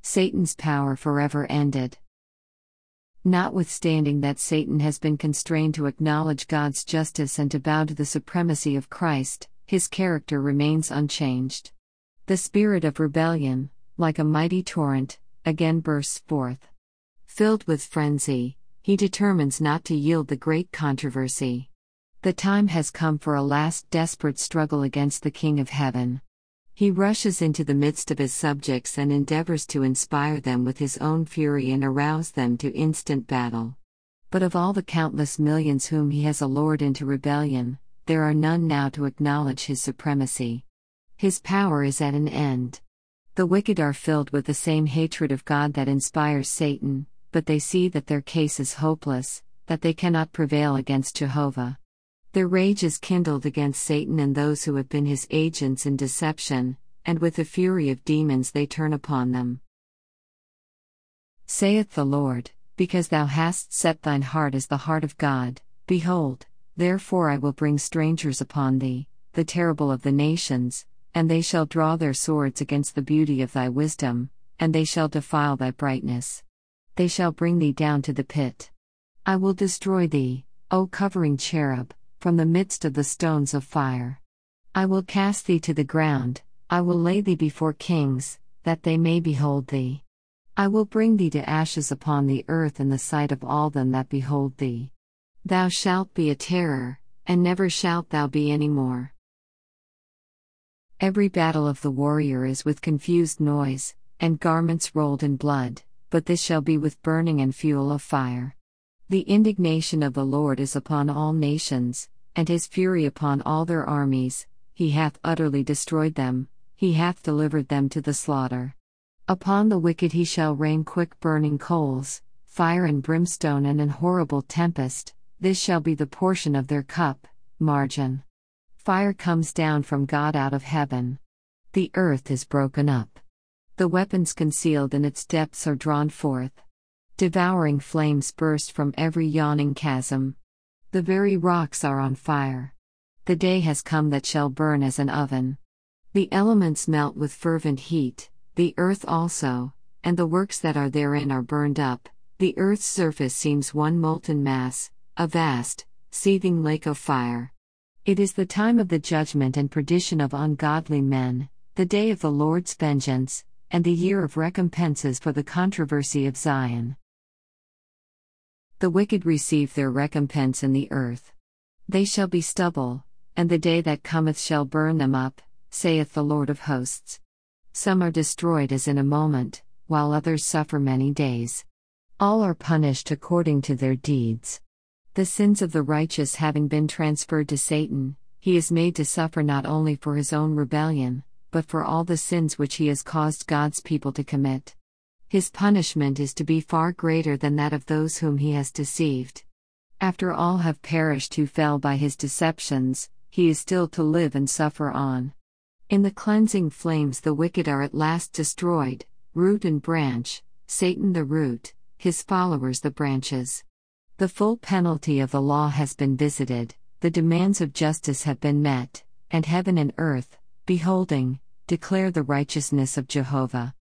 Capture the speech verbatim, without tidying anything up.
Satan's power forever ended. Notwithstanding that Satan has been constrained to acknowledge God's justice and to bow to the supremacy of Christ, his character remains unchanged. The spirit of rebellion, like a mighty torrent, again bursts forth. Filled with frenzy, he determines not to yield the great controversy. The time has come for a last desperate struggle against the King of Heaven. He rushes into the midst of his subjects and endeavors to inspire them with his own fury and arouse them to instant battle. But of all the countless millions whom he has allured into rebellion, there are none now to acknowledge his supremacy. His power is at an end. The wicked are filled with the same hatred of God that inspires Satan, but they see that their case is hopeless, that they cannot prevail against Jehovah. Their rage is kindled against Satan and those who have been his agents in deception, and with the fury of demons they turn upon them. Saith the Lord, because thou hast set thine heart as the heart of God, behold, therefore I will bring strangers upon thee, the terrible of the nations, and they shall draw their swords against the beauty of thy wisdom, and they shall defile thy brightness. They shall bring thee down to the pit. I will destroy thee, O covering cherub, from the midst of the stones of fire. I will cast thee to the ground, I will lay thee before kings, that they may behold thee. I will bring thee to ashes upon the earth in the sight of all them that behold thee. Thou shalt be a terror, and never shalt thou be any more. Every battle of the warrior is with confused noise, and garments rolled in blood, but this shall be with burning and fuel of fire. The indignation of the Lord is upon all nations, and his fury upon all their armies. He hath utterly destroyed them, he hath delivered them to the slaughter. Upon the wicked he shall rain quick burning coals, fire and brimstone and an horrible tempest, this shall be the portion of their cup. Margin. Fire comes down from God out of heaven. The earth is broken up. The weapons concealed in its depths are drawn forth. Devouring flames burst from every yawning chasm. The very rocks are on fire. The day has come that shall burn as an oven. The elements melt with fervent heat, the earth also, and the works that are therein are burned up. The earth's surface seems one molten mass, a vast, seething lake of fire. It is the time of the judgment and perdition of ungodly men, the day of the Lord's vengeance, and the year of recompenses for the controversy of Zion. The wicked receive their recompense in the earth. They shall be stubble, and the day that cometh shall burn them up, saith the Lord of hosts. Some are destroyed as in a moment, while others suffer many days. All are punished according to their deeds. The sins of the righteous having been transferred to Satan, he is made to suffer not only for his own rebellion, but for all the sins which he has caused God's people to commit. His punishment is to be far greater than that of those whom he has deceived. After all have perished who fell by his deceptions, he is still to live and suffer on. In the cleansing flames the wicked are at last destroyed, root and branch, Satan the root, his followers the branches. The full penalty of the law has been visited, the demands of justice have been met, and heaven and earth, beholding, declare the righteousness of Jehovah.